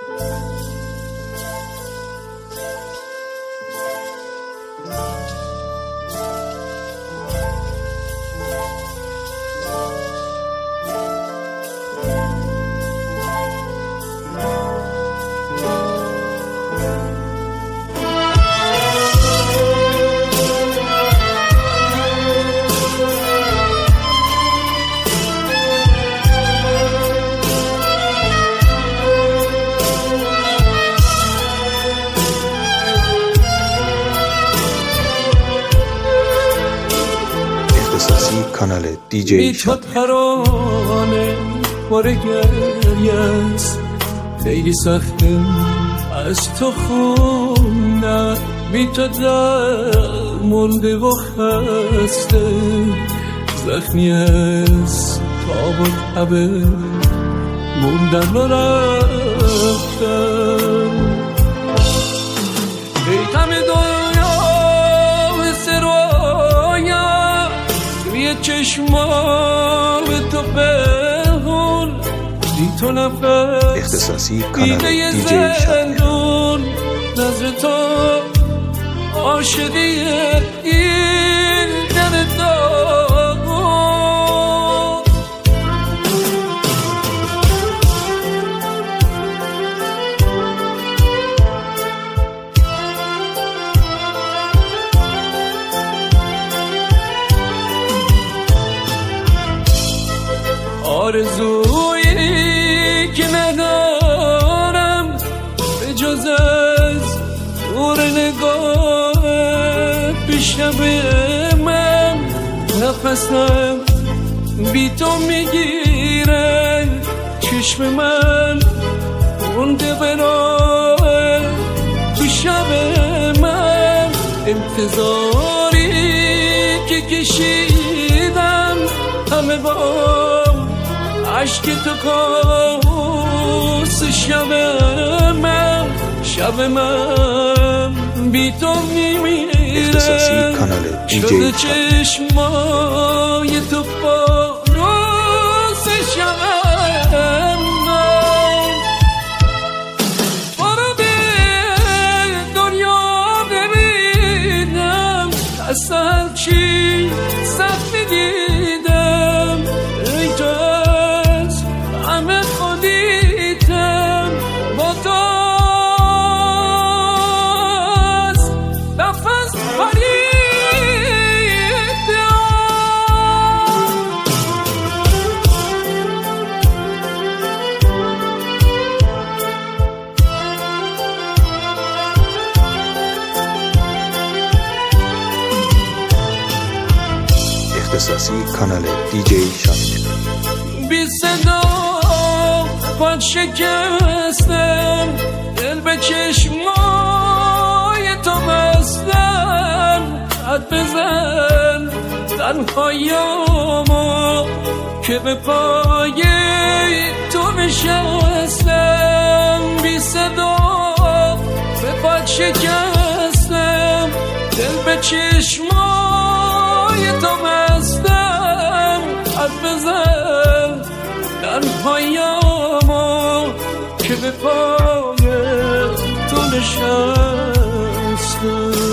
کانال دیجی شاد ترانه باره گریه است، خیلی سخته از تو خوندن، بی تو در مونده و خسته، زخمی از تاب و تبه موندن و رفتن. بیتم دنیا سرایم توی چشمام تو بهون، بی تو نفس اختصاصی کانال دیجی شاد نظر تو عاشقی این دل داغون. آرزویی که ندارم به جز از نور نگاه بیشتر من، نفسم بی تو میگیره، چشم من مونده به راه تو شب من. انتظاری که کشیدم همه با عشق تو کاس شب من، شب من بی تو میمیره. اختصاصی کانال دیجی شده چشمای تو پاروس شب من. برو به دنیا ببینم، از هرچی سخت دیدم، ای تو از همه خودیتم، با تو از نفس اختصاصی کانال دیجی شاد بی صدا پاد شکستم، دل به چشمای تو بستم، حد بزن تنهاییامو که به پای تو نشستم. بی صدا به پاد شکستم، دل به چشمای تو بستم، حد بزن تنهاییامو که به پای تو نشستم.